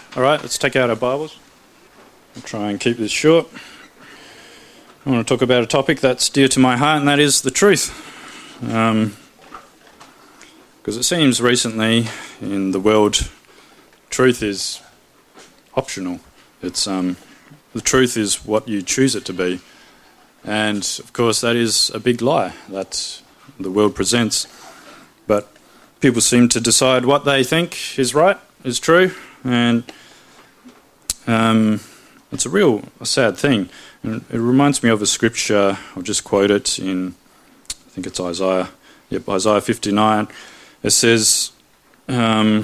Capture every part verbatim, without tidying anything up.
All right, let's take out our Bibles. I'll try and keep this short. I want to talk about a topic that's dear to my heart, and that is the truth. Um, because it seems recently in the world, truth is optional. It's um, the truth is what you choose it to be. And, of course, that is a big lie that the world presents. But people seem to decide what they think is right, is true, and um, it's a real a sad thing. And it reminds me of a scripture. I'll just quote it in, I think it's Isaiah. Yep, Isaiah fifty-nine. It says, um,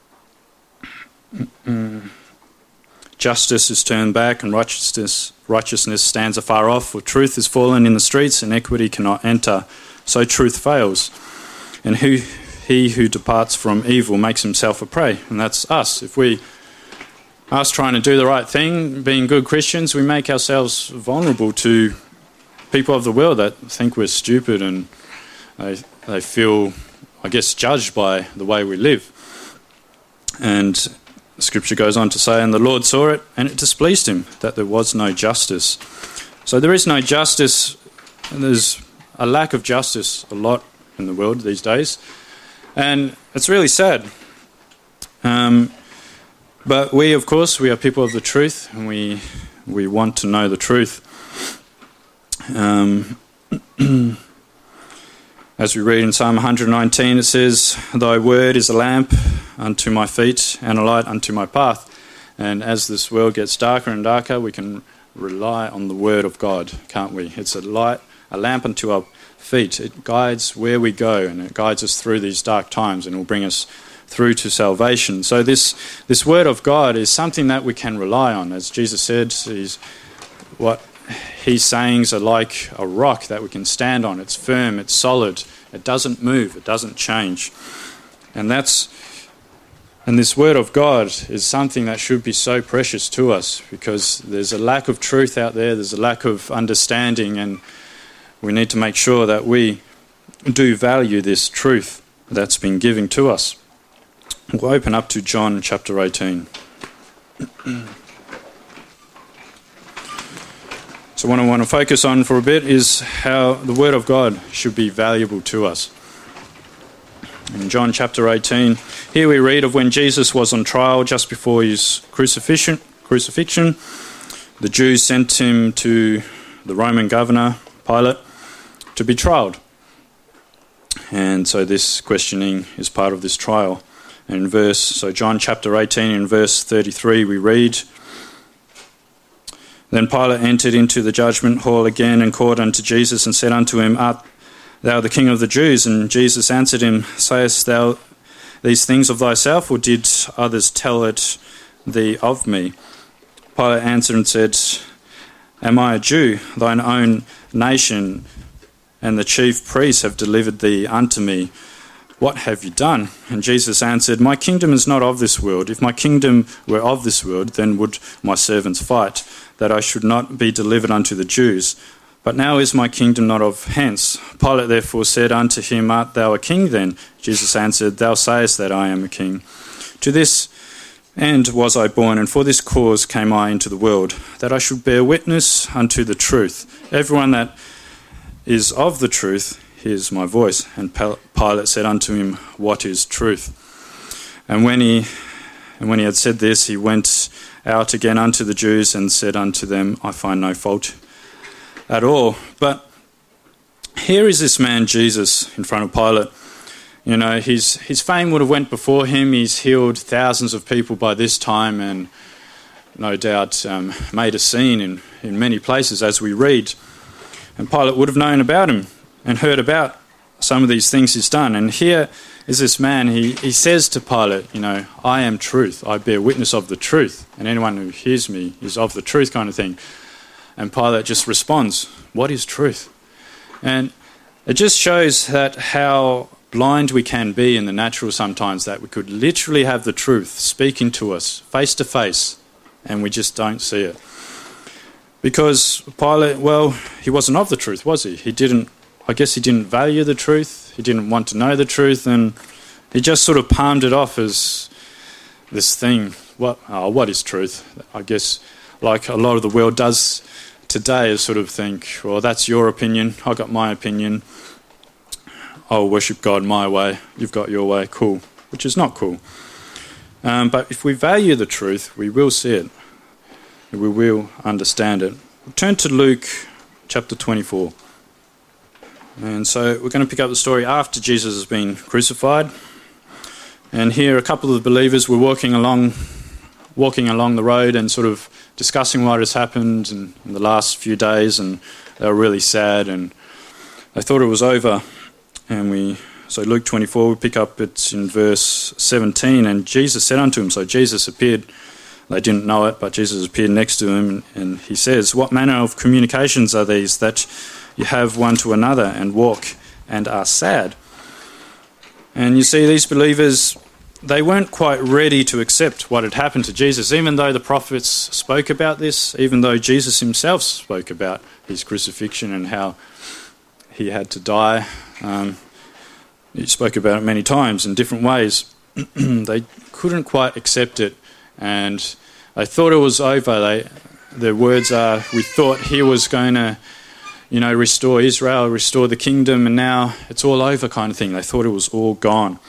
justice is turned back and righteousness righteousness stands afar off, for truth is fallen in the streets and equity cannot enter. So truth fails. And who he who departs from evil makes himself a prey, and that's us. If we us trying to do the right thing, being good Christians, we make ourselves vulnerable to people of the world that think we're stupid, and they they feel, I guess, judged by the way we live. And the scripture goes on to say, and the Lord saw it, and it displeased him that there was no justice. So there is no justice, and there's a lack of justice a lot in the world these days. And it's really sad. Um, but we, of course, we are people of the truth, and we we want to know the truth. Um, as we read in Psalm one hundred nineteen, it says, thy word is a lamp unto my feet and a light unto my path. And as this world gets darker and darker, we can rely on the word of God, can't we? It's a light, a lamp unto our feet. It guides where we go, and it guides us through these dark times, and will bring us through to salvation. So this this word of God is something that we can rely on. As Jesus said, he's, what he's sayings are like a rock that we can stand on. It's firm, it's solid, it doesn't move, it doesn't change. And that's and this word of God is something that should be so precious to us, because there's a lack of truth out there, there's a lack of understanding, and we need to make sure that we do value this truth that's been given to us. We'll open up to John chapter eighteen. So what I want to focus on for a bit is how the Word of God should be valuable to us. In John chapter eighteen, here we read of when Jesus was on trial just before his crucifixion. Crucifixion, the Jews sent him to the Roman governor, Pilate, to be trialed. And so this questioning is part of this trial. And in verse, so John chapter eighteen, in verse thirty-three, we read, then Pilate entered into the judgment hall again and called unto Jesus and said unto him, art thou the King of the Jews? And Jesus answered him, sayest thou these things of thyself, or did others tell it thee of me? Pilate answered and said, am I a Jew? Thine own nation and the chief priests have delivered thee unto me. What have you done? And Jesus answered, my kingdom is not of this world. If my kingdom were of this world, then would my servants fight, that I should not be delivered unto the Jews. But now is my kingdom not of hence. Pilate therefore said unto him, art thou a king then? Jesus answered, thou sayest that I am a king. To this end was I born, and for this cause came I into the world, that I should bear witness unto the truth. Everyone that is of the truth hears my voice. And Pilate said unto him, what is truth? And when he and when he had said this, he went out again unto the Jews and said unto them, I find no fault at all. But here is this man Jesus in front of Pilate. You know, his his fame would have went before him. He's healed thousands of people by this time, and no doubt um, made a scene in, in many places, as we read. And Pilate would have known about him and heard about some of these things he's done. And here is this man, he, he says to Pilate, you know, I am truth, I bear witness of the truth, and anyone who hears me is of the truth, kind of thing. And Pilate just responds, what is truth? And it just shows that how blind we can be in the natural sometimes, that we could literally have the truth speaking to us face to face, and we just don't see it. Because Pilate, well, he wasn't of the truth, was he? He didn't, I guess he didn't value the truth, he didn't want to know the truth, and he just sort of palmed it off as this thing What, oh, what is truth? I guess like a lot of the world does today is sort of think, well, that's your opinion, I got my opinion, I'll worship God my way, you've got your way, cool, which is not cool. Um, but if we value the truth, we will see it, we will understand it. Turn to Luke chapter twenty-four. And so we're going to pick up the story after Jesus has been crucified. And here a couple of believers were walking along walking along the road and sort of discussing what has happened in, in the last few days, and they were really sad and they thought it was over. And we so Luke twenty-four, we pick up it's in verse seventeen, and Jesus said unto him, so Jesus appeared, they didn't know it, but Jesus appeared next to him, and, and he says, what manner of communications are these that you have one to another and walk and are sad? And you see, these believers, they weren't quite ready to accept what had happened to Jesus, even though the prophets spoke about this, even though Jesus himself spoke about his crucifixion and how he had to die. Um, he spoke about it many times in different ways. They couldn't quite accept it, and they thought it was over. They, their words are, we thought he was going to, you know, restore Israel, restore the kingdom, and now it's all over kind of thing. They thought it was all gone.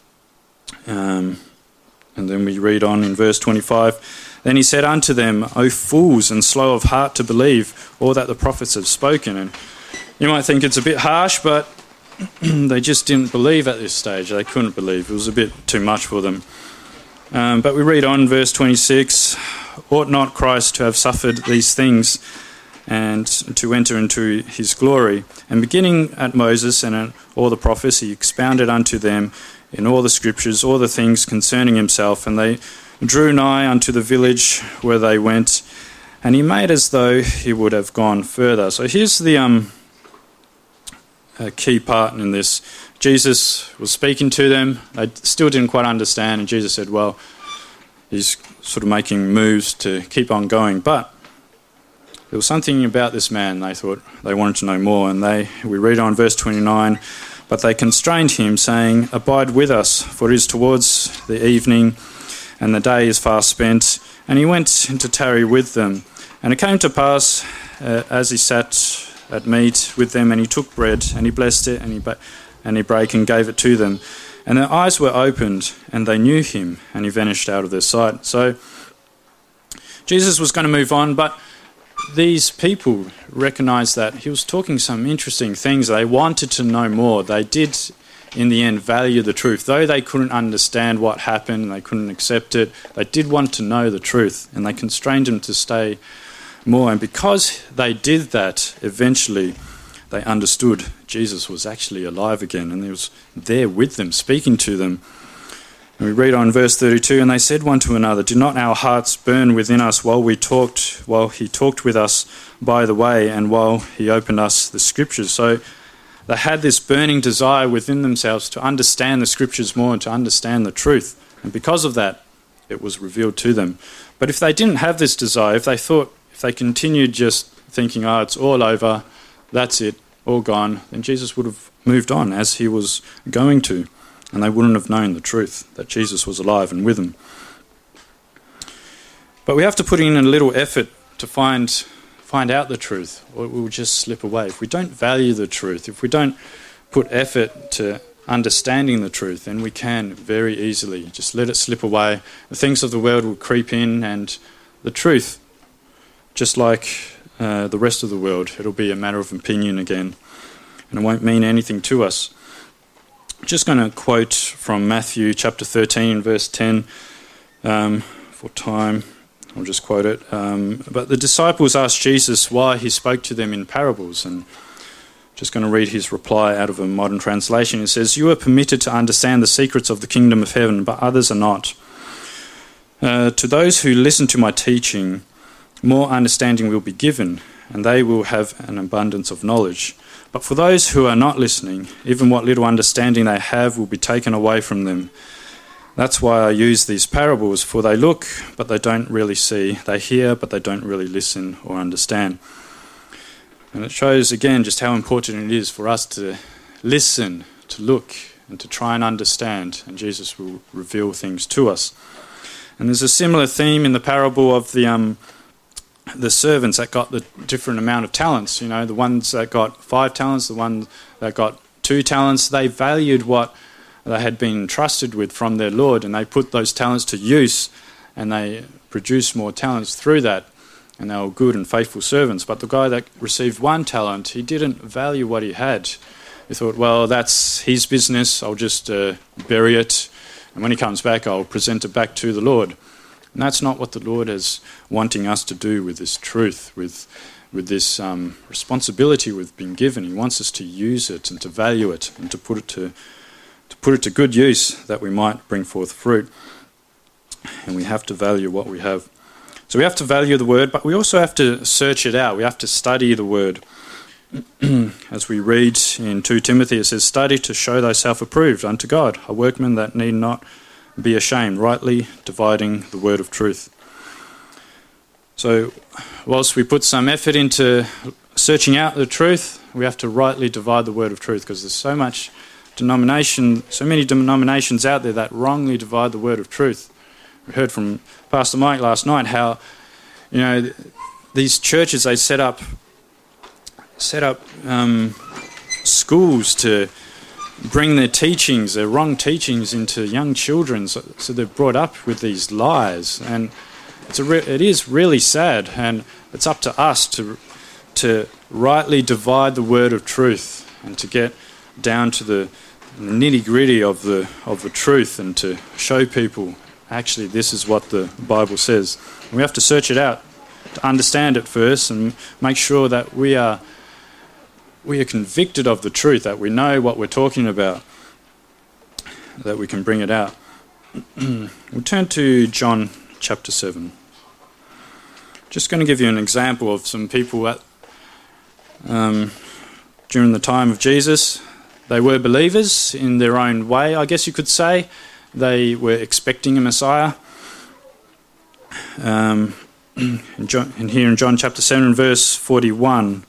Um, and then we read on in verse twenty-five, then he said unto them, O fools, and slow of heart to believe all that the prophets have spoken. And you might think it's a bit harsh, but they just didn't believe at this stage. They couldn't believe. It was a bit too much for them. Um, but we read on verse twenty-six, ought not Christ to have suffered these things and to enter into his glory? And beginning at Moses and at all the prophets, he expounded unto them in all the scriptures, all the things concerning himself. And they drew nigh unto the village where they went, and he made as though he would have gone further. So here's the um, a key part in this. Jesus was speaking to them. They still didn't quite understand, and Jesus said, well, he's sort of making moves to keep on going. But there was something about this man, they thought they wanted to know more. And they we read on verse twenty-nine, but they constrained him, saying, abide with us, for it is towards the evening, and the day is far spent. And he went to tarry with them. And it came to pass, uh, as he sat at meat with them, and he took bread, and he blessed it, and he ba- and he brake and gave it to them. And their eyes were opened, and they knew him, and he vanished out of their sight. So Jesus was going to move on, but these people recognised that he was talking some interesting things. They wanted to know more. They did, in the end, value the truth. Though they couldn't understand what happened, they couldn't accept it, they did want to know the truth, and they constrained him to stay more. And because they did that, eventually they understood Jesus was actually alive again, and he was there with them, speaking to them. And we read on verse thirty-two, and they said one to another, do not our hearts burn within us while we talked, while he talked with us by the way, and while he opened us the scriptures? So they had this burning desire within themselves to understand the scriptures more and to understand the truth. And because of that, it was revealed to them. But if they didn't have this desire, if they thought, if they continued just thinking, oh, it's all over, that's it, all gone, then Jesus would have moved on as he was going to. And they wouldn't have known the truth, that Jesus was alive and with them. But we have to put in a little effort to find find out the truth, or it will just slip away. If we don't value the truth, if we don't put effort to understanding the truth, then we can very easily just let it slip away. The things of the world will creep in, and the truth, just like uh, the rest of the world, it'll be a matter of opinion again, and it won't mean anything to us. I'm just going to quote from Matthew chapter thirteen, verse ten, um, for time. I'll just quote it. Um, but the disciples asked Jesus why he spoke to them in parables, and I'm just going to read his reply out of a modern translation. It says, you are permitted to understand the secrets of the kingdom of heaven, but others are not. Uh, to those who listen to my teaching, more understanding will be given, and they will have an abundance of knowledge. But for those who are not listening, even what little understanding they have will be taken away from them. That's why I use these parables, for they look, but they don't really see. They hear, but they don't really listen or understand. And it shows, again, just how important it is for us to listen, to look, and to try and understand. And Jesus will reveal things to us. And there's a similar theme in the parable of the um, the servants that got the different amount of talents. You know, the ones that got five talents, the ones that got two talents, they valued what they had been trusted with from their Lord, and they put those talents to use, and they produced more talents through that, and they were good and faithful servants. But the guy that received one talent, he didn't value what he had. He thought, well, that's his business, I'll just uh, bury it, and when he comes back, I'll present it back to the Lord. And that's not what the Lord is wanting us to do with this truth, with with this um, responsibility we've been given. He wants us to use it and to value it and to put it to to put it to good use, that we might bring forth fruit. And we have to value what we have. So we have to value the word, but we also have to search it out. We have to study the word. As we read in Second Timothy, it says, "Study to show thyself approved unto God, a workman that need not be ashamed, rightly dividing the word of truth." So whilst we put some effort into searching out the truth, we have to rightly divide the word of truth, because there's so much denomination, so many denominations out there that wrongly divide the word of truth. We heard from Pastor Mike last night how, you know, these churches, they set up set up um, schools to bring their teachings, their wrong teachings, into young children. So, so they're brought up with these lies, and it's a re- it is really sad. And it's up to us to to rightly divide the word of truth and to get down to the nitty gritty of the of the truth, and to show people actually this is what the Bible says. And we have to search it out to understand it first, and make sure that we are we are convicted of the truth, that we know what we're talking about, that we can bring it out. We'll turn to John chapter seven. Just going to give you an example of some people at um, during the time of Jesus. They were believers in their own way, I guess you could say. They were expecting a Messiah. Um, in, John, in here in John chapter seven, verse forty-one,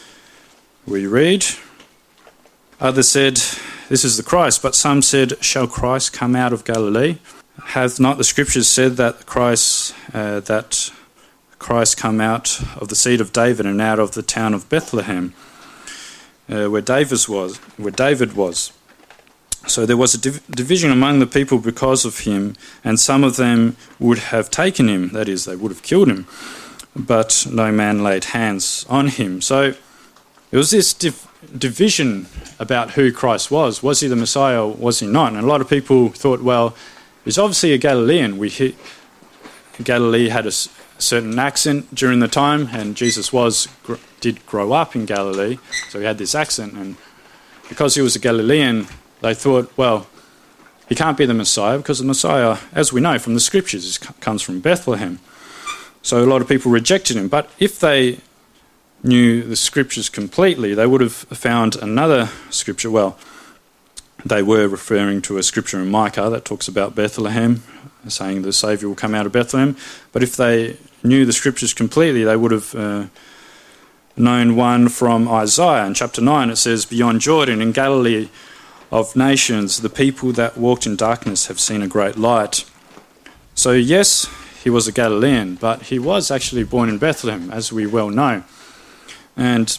we read, "Others said, This is the Christ, but some said, Shall Christ come out of Galilee? Hath not the Scriptures said that Christ uh, that Christ come out of the seed of David and out of the town of Bethlehem, uh, where David was, where David was?" So there was a div- division among the people because of him, and some of them would have taken him, that is, they would have killed him, but no man laid hands on him. So there was this div- division about who Christ was. Was he the Messiah or was he not? And a lot of people thought, well, he's obviously a Galilean. We hit, Galilee had a s- certain accent during the time, and Jesus was gr- did grow up in Galilee, so he had this accent, and because he was a Galilean, they thought, well, he can't be the Messiah, because the Messiah, as we know from the Scriptures, is, comes from Bethlehem. So a lot of people rejected him. But if they knew the Scriptures completely, they would have found another Scripture. Well, they were referring to a Scripture in Micah that talks about Bethlehem, saying the Saviour will come out of Bethlehem. But if they knew the Scriptures completely, they would have uh, known one from Isaiah. In chapter nine, it says, "Beyond Jordan, in Galilee of nations, the people that walked in darkness have seen a great light." So yes, he was a Galilean, but he was actually born in Bethlehem, as we well know. And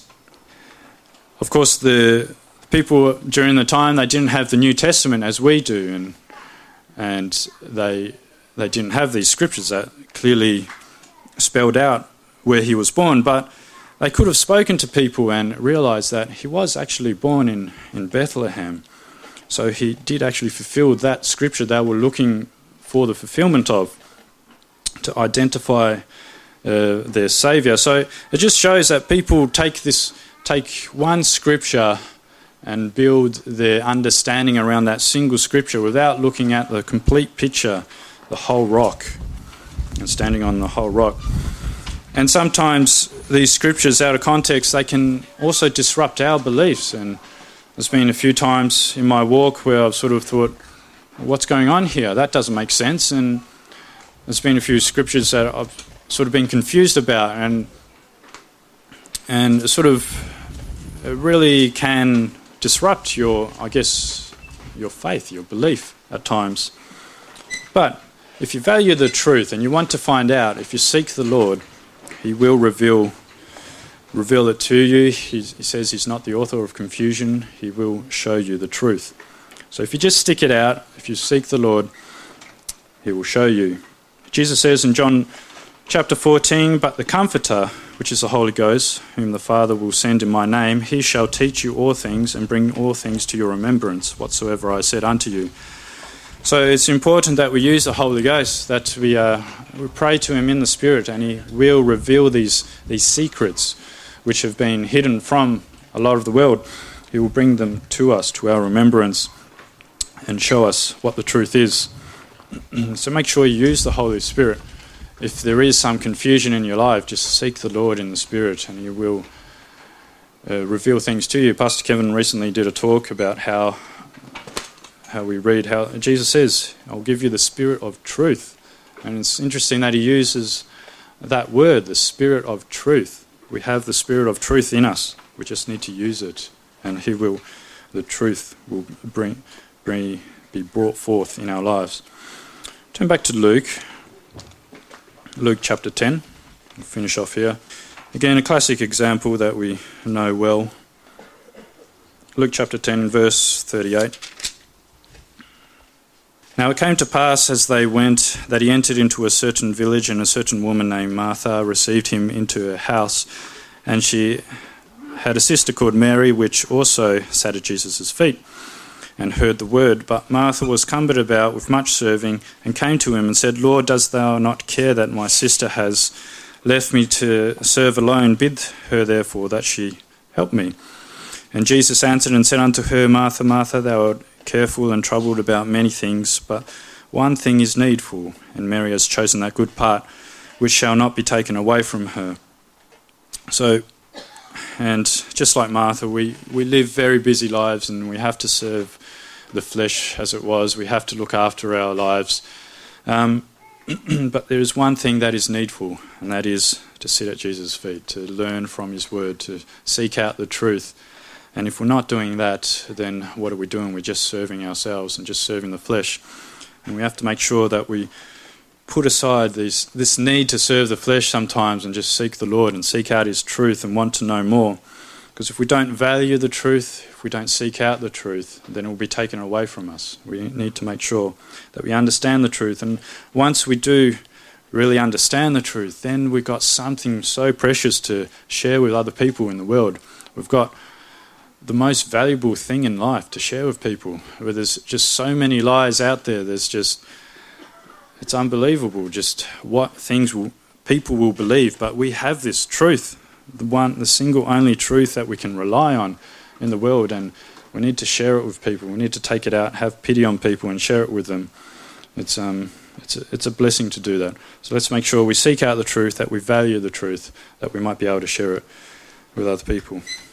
of course, the people during the time, they didn't have the New Testament as we do, and and they they didn't have these scriptures that clearly spelled out where he was born, but they could have spoken to people and realised that he was actually born in, in Bethlehem. So he did actually fulfill that scripture they were looking for the fulfilment of, to identify uh, their Saviour. So it just shows that people take this, take one scripture and build their understanding around that single scripture without looking at the complete picture, the whole rock, and standing on the whole rock. And sometimes these scriptures out of context, they can also disrupt our beliefs. And there's been a few times in my walk where I've sort of thought, what's going on here? That doesn't make sense. And there's been a few scriptures that I've sort of been confused about, and and it sort of it really can disrupt your, I guess, your faith, your belief at times. But if you value the truth and you want to find out, if you seek the Lord, he will reveal reveal it to you. He, he says he's not the author of confusion. He will show you the truth. So if you just stick it out, if you seek the Lord, he will show you. Jesus says in John chapter fourteen, "But the Comforter, which is the Holy Ghost, whom the Father will send in my name, he shall teach you all things and bring all things to your remembrance, whatsoever I said unto you." So it's important that we use the Holy Ghost, that we uh, we pray to him in the Spirit, and he will reveal these these secrets which have been hidden from a lot of the world. He will bring them to us, to our remembrance, and show us what the truth is. So make sure you use the Holy Spirit. If there is some confusion in your life, just seek the Lord in the Spirit and he will uh, reveal things to you. Pastor Kevin recently did a talk about how how we read, how Jesus says, "I'll give you the Spirit of truth." And it's interesting that he uses that word, the Spirit of truth. We have the Spirit of truth in us. We just need to use it, and he will, the truth will bring, bring be brought forth in our lives. Turn back to Luke. Luke chapter ten. We'll finish off here. Again, a classic example that we know well. Luke chapter ten, verse thirty-eight. "Now it came to pass as they went that he entered into a certain village, and a certain woman named Martha received him into her house. And she had a sister called Mary, which also sat at Jesus' feet and heard the word. But Martha was cumbered about with much serving, and came to him and said, Lord, dost thou not care that my sister has left me to serve alone? Bid her therefore that she help me. And Jesus answered and said unto her, Martha, Martha, thou art careful and troubled about many things, but one thing is needful, and Mary has chosen that good part, which shall not be taken away from her." So, and just like Martha, we, we live very busy lives, and we have to serve the flesh as it was. We have to look after our lives. Um, but there is one thing that is needful, and that is to sit at Jesus' feet, to learn from his word, to seek out the truth. And if we're not doing that, then what are we doing? We're just serving ourselves and just serving the flesh. And we have to make sure that we put aside these, this need to serve the flesh sometimes and just seek the Lord and seek out his truth and want to know more. Because if we don't value the truth, if we don't seek out the truth, then it will be taken away from us. We need to make sure that we understand the truth. And once we do really understand the truth, then we've got something so precious to share with other people in the world. We've got the most valuable thing in life to share with people. Where there's just so many lies out there. There's just, it's unbelievable just what things will, people will believe. But we have this truth, the one, the single only truth that we can rely on in the world, and we need to share it with people. We need to take it out, have pity on people, and share it with them. It's um, it's a, it's a blessing to do that. So let's make sure we seek out the truth, that we value the truth, that we might be able to share it with other people.